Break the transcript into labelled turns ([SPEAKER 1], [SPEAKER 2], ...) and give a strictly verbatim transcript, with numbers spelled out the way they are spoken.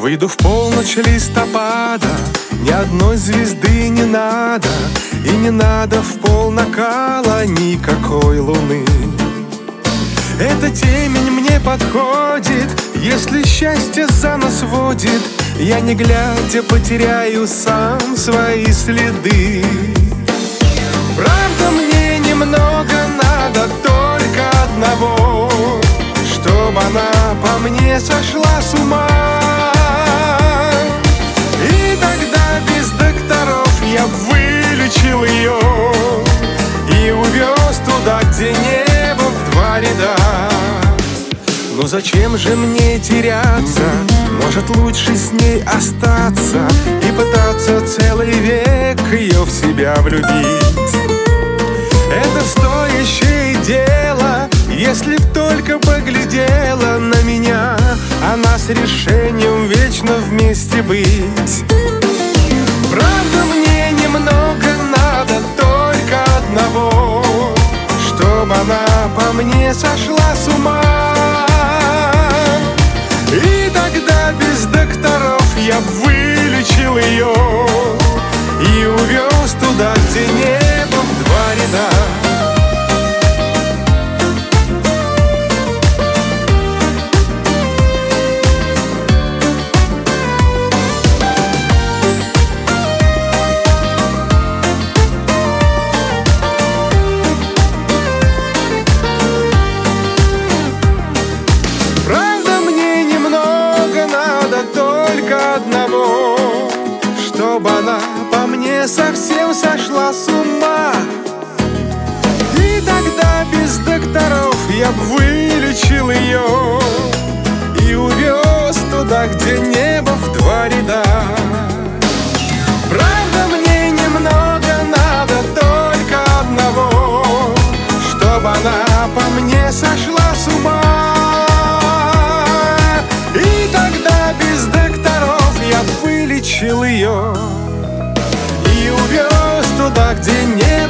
[SPEAKER 1] Выйду в полночь листопада, ни одной звезды не надо, и не надо в пол накала никакой луны. Эта темень мне подходит, если счастье за нас водит, я не глядя потеряю сам свои следы. Правда, мне немного надо, только одного, чтобы она по мне сошла с ума. И тогда без докторов я вылечил ее и увез туда, где небо в два ряда. Но зачем же мне теряться? Может, лучше с ней остаться и пытаться целый век ее в себя влюбить. Это стоящее дело, если б только поглядела на меня она с решением вечно вместе быть. Правда, мне немного надо, только одного, чтобы она по мне сошла с ума. И тогда без докторов я вылечил ее и увез туда, где небо в два ряда. Чтобы она по мне совсем сошла с ума. И тогда без докторов я б вылечил ее и увез туда, где небо в два ряда. Правда, мне немного надо, только одного, чтобы она по мне сошла с ума. И тогда без докторов я вылечил ее и увез туда, где нет